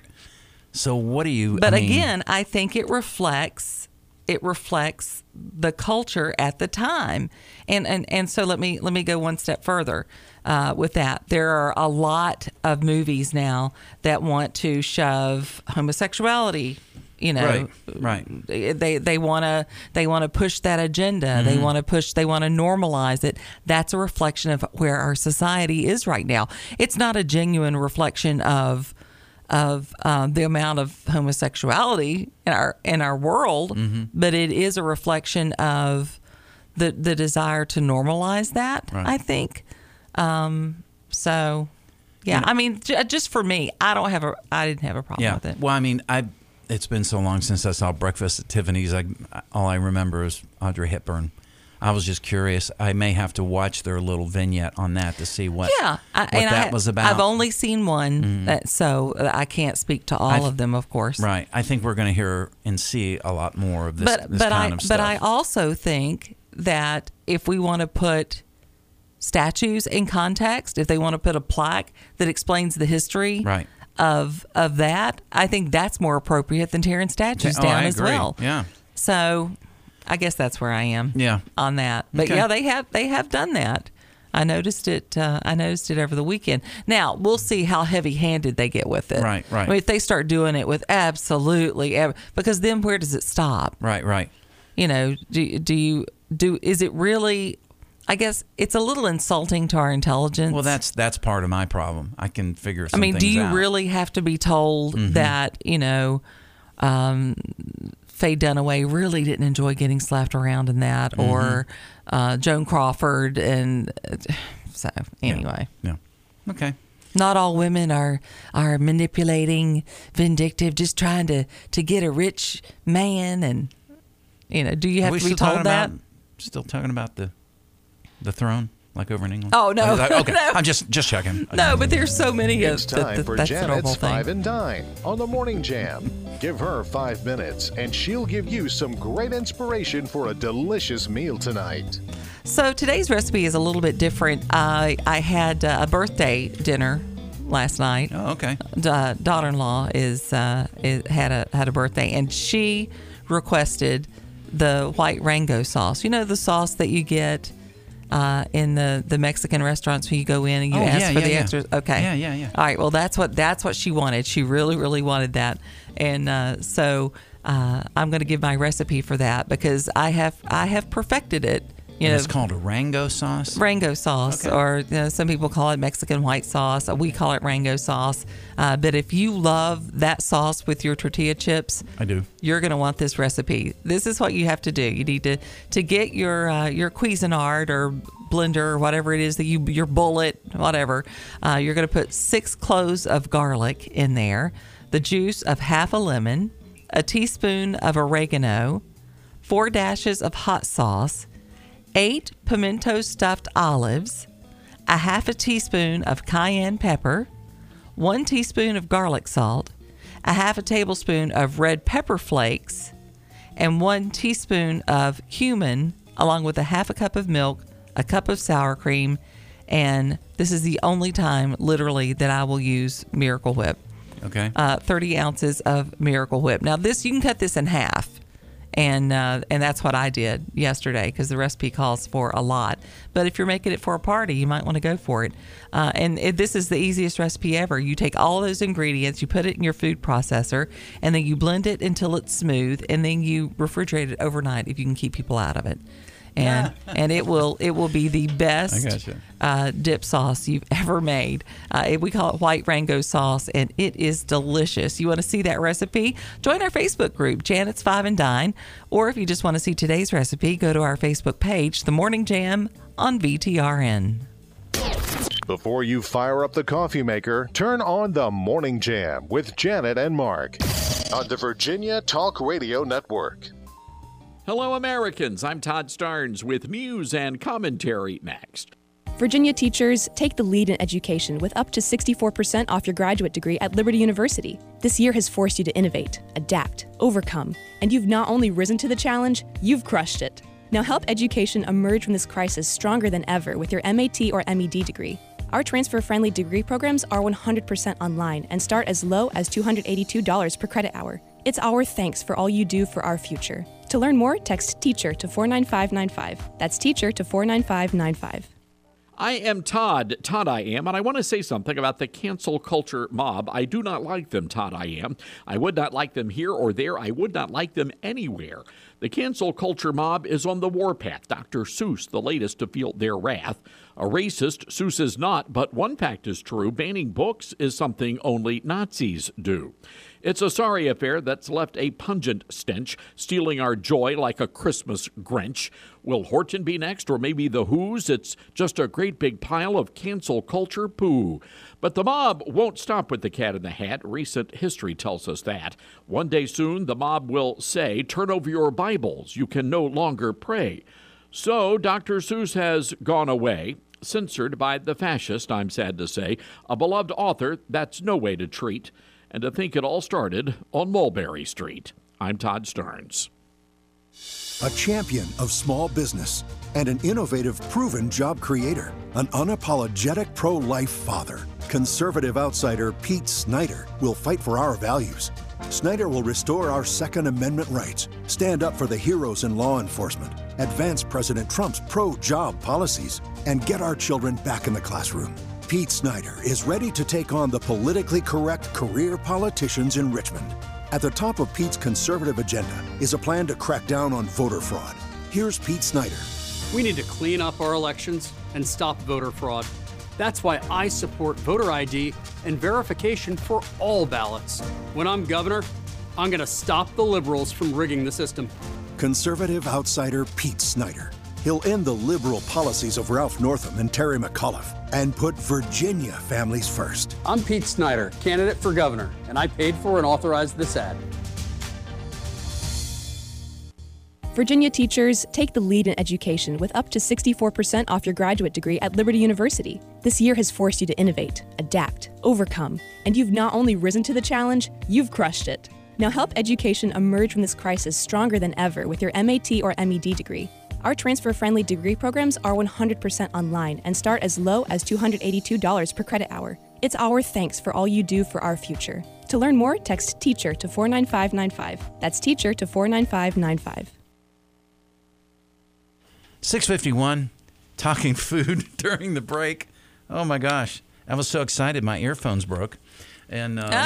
So what do you? But I mean, again, I think it reflects it reflects the culture at the time, and and and so let me let me go one step further uh, with that. There are a lot of movies now that want to shove homosexuality. You know, Right, right. They they want to they want to push that agenda. They Mhm. want to push. They want to normalize it. That's a reflection of where our society is right now. It's not a genuine reflection of of um, the amount of homosexuality in our in our world, Mhm. but it is a reflection of the the desire to normalize that. Right. I think. Um, so, yeah. You know- I mean, j- just for me, I don't have a. I didn't have a problem yeah. with it. Well, I mean, I. It's been so long since I saw Breakfast at Tiffany's. I all I remember is Audrey Hepburn. I was just curious. I may have to watch their little vignette on that to see what Yeah, I, what and that I, was about. I've only seen one, Mhm. that, so I can't speak to all I've- of them, of course. Right. I think we're going to hear and see a lot more of this, but this but kind I of stuff. but I also think that if we want to put statues in context, if they want to put a plaque that explains the history Right. of of that, I think that's more appropriate than tearing statues Oh, down I as agree. well. Yeah. So I guess that's where I am. Yeah. On that. But Okay. yeah, they have they have done that. I noticed it. Uh, I noticed it over the weekend. Now we'll see how heavy-handed they get with it. Right, right. I mean, if they start doing it with absolutely, ev- because then where does it stop? Right, right. You know, do do you do? Is it really? I guess it's a little insulting to our intelligence. Well, that's that's part of my problem. I can figure I some mean, do things you out. really have to be told Mhm. that, you know, um, Faye Dunaway really didn't enjoy getting slapped around in that, mm-hmm. or uh, Joan Crawford, and uh, so anyway. Yeah. yeah. Okay. Not all women are are manipulating, vindictive, just trying to, to get a rich man, and you know, do you have are we to be still told talking that? About, still talking about the the throne, like over in England? Oh no, okay. no. I'm just just checking. No, but there's so many of It's time the, the, for that's the normal Janet's thing. Five and Dine on the Morning Jam. Give her five minutes, and she'll give you some great inspiration for a delicious meal tonight. So today's recipe is a little bit different. I I had uh, a birthday dinner last night. Oh, okay. Uh, daughter-in-law is, uh, is had a had a birthday, and she requested the white Rango sauce. You know, the sauce that you get uh, in the, the Mexican restaurants when you go in and you oh, ask yeah, for yeah, the yeah. extras. Okay. Yeah, yeah, yeah. All right. Well, that's what that's what she wanted. She really, really wanted that, and uh, so uh, I'm going to give my recipe for that because I have I have perfected it. You and know, it's called a Rango sauce? Rango sauce, okay. or you know, some people call it Mexican white sauce. We call it Rango sauce. Uh, but if you love that sauce with your tortilla chips, I do. You're going to want this recipe. This is what you have to do. You need to to get your uh, your Cuisinart or blender or whatever it is that you your bullet, whatever. Uh, you're going to put six cloves of garlic in there, the juice of half a lemon, a teaspoon of oregano, four dashes of hot sauce, eight pimento stuffed olives, a half a teaspoon of cayenne pepper, one teaspoon of garlic salt, a half a tablespoon of red pepper flakes, and one teaspoon of cumin, along with a half a cup of milk, a cup of sour cream, and this is the only time, literally, that I will use Miracle Whip. Okay. Uh, thirty ounces of Miracle Whip. Now, this you can cut this in half. And uh, and that's what I did yesterday because the recipe calls for a lot. But if you're making it for a party, you might want to go for it. Uh, and it, this is the easiest recipe ever. You take all those ingredients, you put it in your food processor, and then you blend it until it's smooth, and then you refrigerate it overnight if you can keep people out of it. And and it will it will be the best I gotcha. uh, dip sauce you've ever made. Uh, we call it white Rango sauce, and it is delicious. You want to see that recipe? Join our Facebook group, Janet's Five and Dine. Or if you just want to see today's recipe, go to our Facebook page, The Morning Jam on V T R N. Before you fire up the coffee maker, turn on the Morning Jam with Janet and Mark on the Virginia Talk Radio Network. Hello, Americans. I'm Todd Starnes with news and commentary next. Virginia teachers, take the lead in education with up to sixty-four percent off your graduate degree at Liberty University. This year has forced you to innovate, adapt, overcome, and you've not only risen to the challenge, you've crushed it. Now help education emerge from this crisis stronger than ever with your M A T or M E D degree. Our transfer-friendly degree programs are one hundred percent online and start as low as two hundred eighty-two dollars per credit hour. It's our thanks for all you do for our future. To learn more, text TEACHER to four nine five nine five. That's TEACHER to four nine five nine five. I am Todd. Todd I am, and I want to say something about the cancel culture mob. I do not like them, Todd I am. I would not like them here or there. I would not like them anywhere. The cancel culture mob is on the warpath. Doctor Seuss, the latest to feel their wrath. A racist, Seuss is not, but one fact is true. Banning books is something only Nazis do. It's a sorry affair that's left a pungent stench, stealing our joy like a Christmas Grinch. Will Horton be next, or maybe the Who's? It's just a great big pile of cancel culture poo. But the mob won't stop with the Cat in the Hat. Recent history tells us that. One day soon, the mob will say, turn over your Bibles. You can no longer pray. So Doctor Seuss has gone away. Censored by the fascist, I'm sad to say. A beloved author, that's no way to treat. And to think it all started on Mulberry Street. I'm Todd Starnes. A champion of small business and an innovative, proven job creator. An unapologetic pro-life father. Conservative outsider Pete Snyder will fight for our values. Snyder will restore our Second Amendment rights, stand up for the heroes in law enforcement, advance President Trump's pro-job policies, and get our children back in the classroom. Pete Snyder is ready to take on the politically correct career politicians in Richmond. At the top of Pete's conservative agenda is a plan to crack down on voter fraud. Here's Pete Snyder. We need to clean up our elections and stop voter fraud. That's why I support voter I D and verification for all ballots. When I'm governor, I'm going to stop the liberals from rigging the system. Conservative outsider Pete Snyder. He'll end the liberal policies of Ralph Northam and Terry McAuliffe and put Virginia families first. I'm Pete Snyder, candidate for governor, and I paid for and authorized this ad. Virginia teachers, take the lead in education with up to sixty-four percent off your graduate degree at Liberty University. This year has forced you to innovate, adapt, overcome, and you've not only risen to the challenge, you've crushed it. Now help education emerge from this crisis stronger than ever with your M A T or M E D degree. Our transfer-friendly degree programs are one hundred percent online and start as low as two hundred eighty-two dollars per credit hour. It's our thanks for all you do for our future. To learn more, text TEACHER to four nine five nine five. That's TEACHER to four nine five nine five. six fifty-one, talking food during the break. Oh, my gosh. I was so excited. My earphones broke. And um,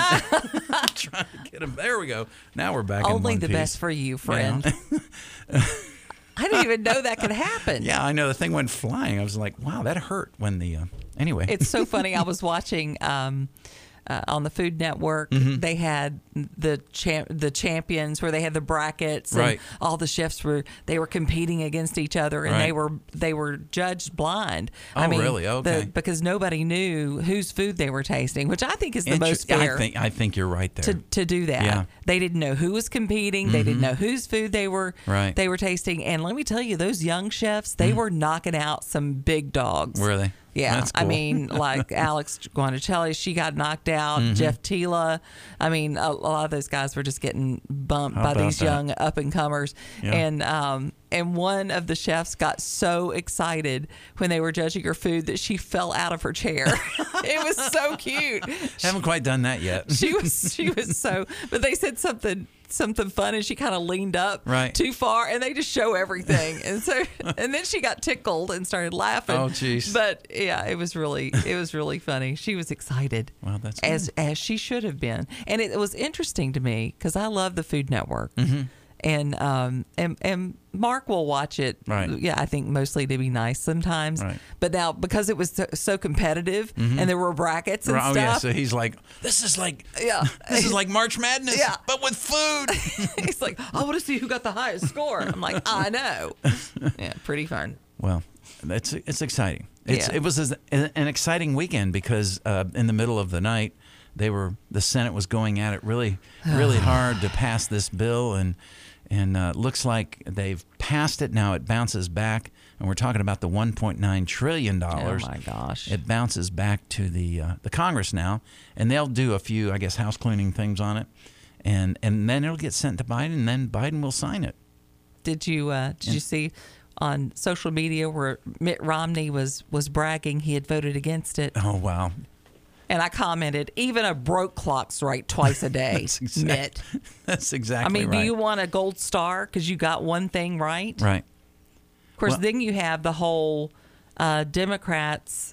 trying to get them. There we go. Now we're back in Only one the piece. best for you, friend. Yeah. I didn't even know that could happen. Yeah, I know. The thing went flying. I was like, wow, that hurt when the... Uh, anyway. It's so funny. I was watching... Um, Uh, on the Food Network, Mhm. they had the champ, the champions where they had the brackets, and Right. all the chefs were they were competing against each other, and they Right. were they were judged blind. Oh, I mean, really? Okay. the, because nobody knew whose food they were tasting, which I think is the Inter- most fair. I think, I think you're right there. to, to do that. Yeah. They didn't know who was competing. They didn't Mhm. know whose food they were Right. they were tasting. And let me tell you, those young chefs, they were knocking out some big dogs. Were they? Yeah, That's I cool. mean, like Alex Guanicelli, she got knocked out. Mhm. Jeff Tila, I mean, a, a lot of those guys were just getting bumped How by about these that? young up and comers. Yeah. And um, and one of the chefs got so excited when they were judging her food that she fell out of her chair. It was so cute. Haven't quite done that yet. She was she was so, but they said something something fun, and she kind of leaned up Right. too far, and they just show everything, and so and then she got tickled and started laughing. Oh, jeez. But yeah, it was really it was really funny. She was excited. Well, that's as as she should have been, and it, was interesting to me because I love the Food Network. Mhm. And um and and Mark will watch it. Right. Yeah, I think mostly to be nice sometimes. Right. But now because it was so, so competitive Mhm. and there were brackets and Oh, stuff. yeah. So he's like, this is like, Yeah. this is like March Madness, Yeah. but with food. He's like, I want to see who got the highest score. I'm like, I know. Yeah, pretty fun. Well, it's it's exciting. It's Yeah. it was as- an exciting weekend because uh, in the middle of the night, they were the Senate was going at it really really hard to pass this bill, and and uh, looks like they've passed it now. It bounces back, and we're talking about the one point nine trillion dollars. Oh my gosh! It bounces back to the uh, the Congress now, and they'll do a few, I guess, house cleaning things on it, and and then it'll get sent to Biden, and then Biden will sign it. Did you uh, did you see on social media where Mitt Romney was was bragging he had voted against it? Oh wow! And I commented, even a broke clock's right twice a day. That's exact- Mitt. That's exactly I mean, right. do you want a gold star because you got one thing right? Right. Of course, Well- then you have the whole uh, Democrats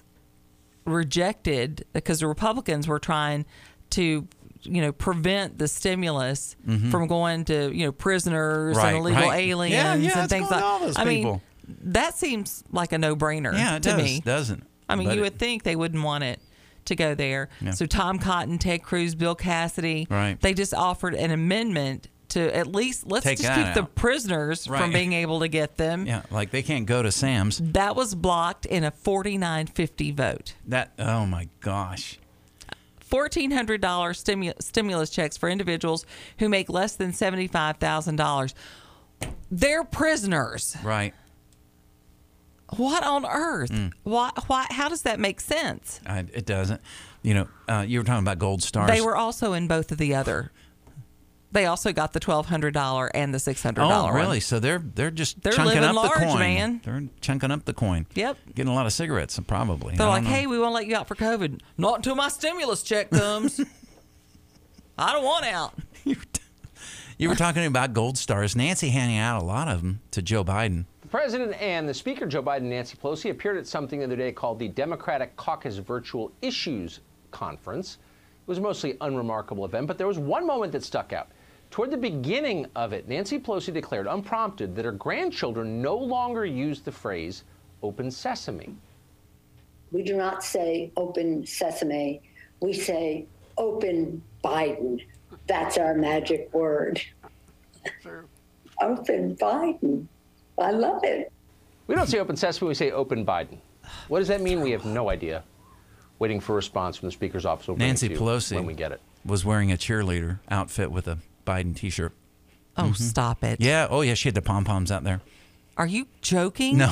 rejected because the Republicans were trying to, you know, prevent the stimulus Mhm. from going to, you know, prisoners Right, and illegal right. aliens Yeah, yeah, and it's things going like to all those I mean, people. that seems like a no-brainer Yeah, it to does, me. doesn't? I mean, But you it- would think they wouldn't want it to go there. Yeah. So Tom Cotton, Ted Cruz, Bill Cassidy, Right. they just offered an amendment to at least let's Take just that keep the out. prisoners Right. from being able to get them. Yeah, like they can't go to Sam's. That was blocked in a forty-nine fifty vote. That oh my gosh. fourteen hundred dollars stimu- stimulus checks for individuals who make less than seventy-five thousand dollars. They're prisoners. Right. What on earth? Mm. Why, why? How does that make sense? I, it doesn't. You know, uh, you were talking about gold stars. They were also in both of the other. They also got the twelve hundred dollars and the six hundred dollars. Oh, really? So they're they're just They're chunking living up large, the coin. man. They're chunking up the coin. Yep. Getting a lot of cigarettes, probably. They're I like, don't know. hey, we won't let you out for COVID. Not until my stimulus check comes. I don't want out. You were talking about gold stars. Nancy handing out a lot of them to Joe Biden. The president and the Speaker, Joe Biden and Nancy Pelosi, appeared at something the other day called the Democratic Caucus Virtual Issues Conference. It was a mostly unremarkable event, but there was one moment that stuck out. Toward the beginning of it, Nancy Pelosi declared, unprompted, that her grandchildren no longer use the phrase open sesame. We do not say open sesame. We say open Biden. That's our magic word. Open Biden. I love it. We don't say open sesame, we say open Biden. What does that mean? We have no idea. Waiting for a response from the Speaker's office. We'll bring it Nancy to you Pelosi when we get it. was wearing a cheerleader outfit with a Biden T-shirt. Oh, Mhm. stop it. Yeah. Oh, yeah. She had the pom-poms out there. Are you joking? No.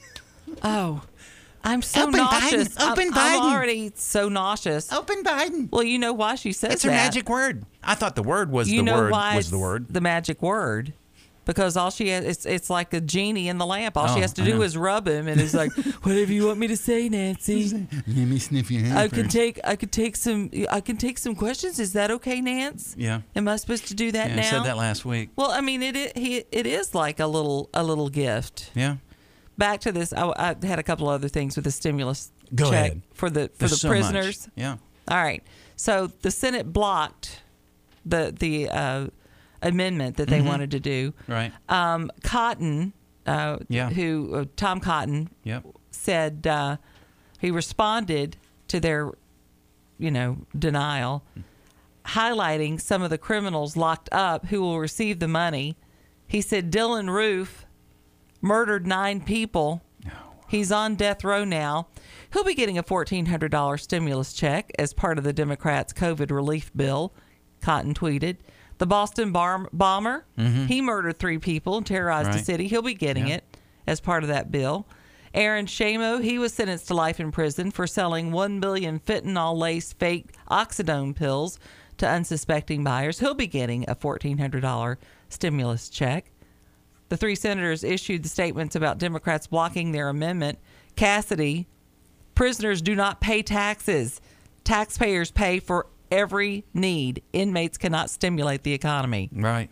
Oh, I'm so Open nauseous. Biden, open I'm, Biden. I'm already so nauseous. Open Biden. Well, you know why she says It's her that. magic word. I thought the word was you the know word why was it's the word. the magic word. Because all she has, it's, it's like a genie in the lamp. All Oh, she has to I do know. is rub him, and it's like, whatever you want me to say, Nancy. Let me sniff your hand I could first. take, I could take some, I can take some questions. Is that okay, Nance? Yeah. Am I supposed to do that Yeah, now? I said that last week. Well, I mean, it, it he it is like a little a little gift. Yeah. Back to this, I, I had a couple other things with the stimulus Go check ahead. for the for There's the so much. prisoners. Yeah. All right. So the Senate blocked the the uh, amendment that they Mhm. wanted to do. Right. Um, Cotton, uh, Yeah. who uh, Tom Cotton, Yep. said uh, he responded to their, you know, denial, highlighting some of the criminals locked up who will receive the money. He said Dylan Roof murdered nine people. He's on death row now. He'll be getting a fourteen hundred dollars stimulus check as part of the Democrats' COVID relief bill, Cotton tweeted. The Boston bar- bomber, Mhm. he murdered three people and terrorized the Right. city. He'll be getting Yeah. it as part of that bill. Aaron Shamo, he was sentenced to life in prison for selling one billion fentanyl-laced fake oxidone pills to unsuspecting buyers. He'll be getting a fourteen hundred dollars stimulus check. The three senators issued the statements about Democrats blocking their amendment. Cassidy, prisoners do not pay taxes. Taxpayers pay for every need. Inmates cannot stimulate the economy. Right.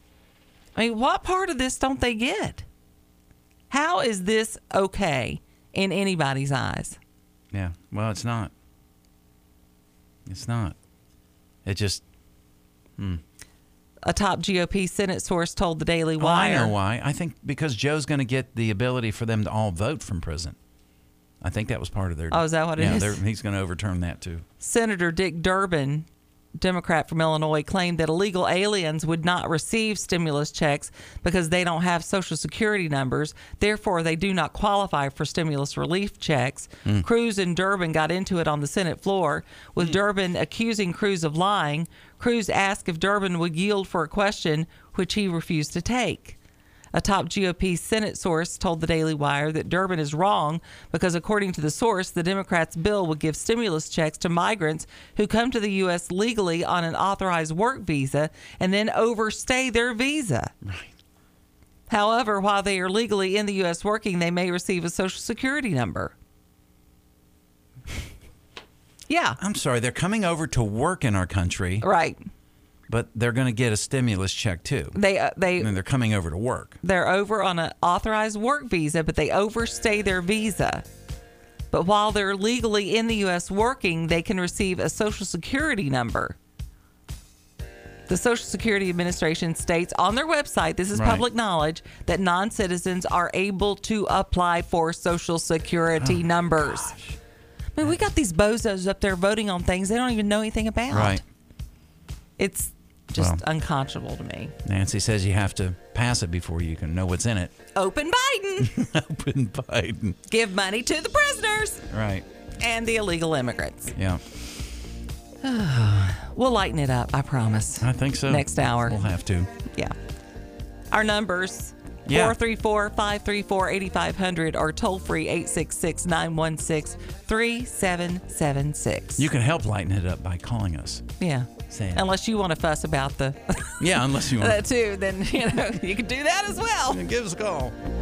I mean, what part of this don't they get? How is this okay in anybody's eyes? Yeah. Well, it's not. It's not. It just. Hmm. A top G O P Senate source told the Daily Oh, Wire. I know why. I think because Joe's going to get the ability for them to all vote from prison. I think that was part of their. Oh, is that what it yeah, is? they're- he's going to overturn that too. Senator Dick Durbin, Democrat from Illinois, claimed that illegal aliens would not receive stimulus checks because they don't have Social Security numbers. Therefore, they do not qualify for stimulus relief checks. Mm. Cruz and Durbin got into it on the Senate floor, with Durbin accusing Cruz of lying. Cruz asked if Durbin would yield for a question, which he refused to take. A top G O P Senate source told the Daily Wire that Durbin is wrong because, according to the source, the Democrats' bill would give stimulus checks to migrants who come to the U S legally on an authorized work visa and then overstay their visa. Right. However, while they are legally in the U S working, they may receive a Social Security number. Yeah. I'm sorry. They're coming over to work in our country. Right. But they're going to get a stimulus check too. They uh, they And they're coming over to work. They're over on an authorized work visa, but they overstay their visa. But while they're legally in the U S working, they can receive a Social Security number. The Social Security Administration states on their website, this is Right. public knowledge, that non-citizens are able to apply for Social Security Oh, numbers. I mean, we got these bozos up there voting on things they don't even know anything about. Right. It's just Well. unconscionable to me. Nancy says you have to pass it before you can know what's in it. Open Biden. Open Biden. Give money to the prisoners Right. and the illegal immigrants. Yeah. We'll lighten it up, I promise. I think so. Next hour. We'll have to. Yeah. Our numbers, Yeah. four three four, five three four, eight five zero zero or toll free eight six six, nine one six, three seven seven six. You can help lighten it up by calling us. Yeah. Sam. Unless you want to fuss about the Yeah, unless you want that too, then you know you can do that as well. Give us a call.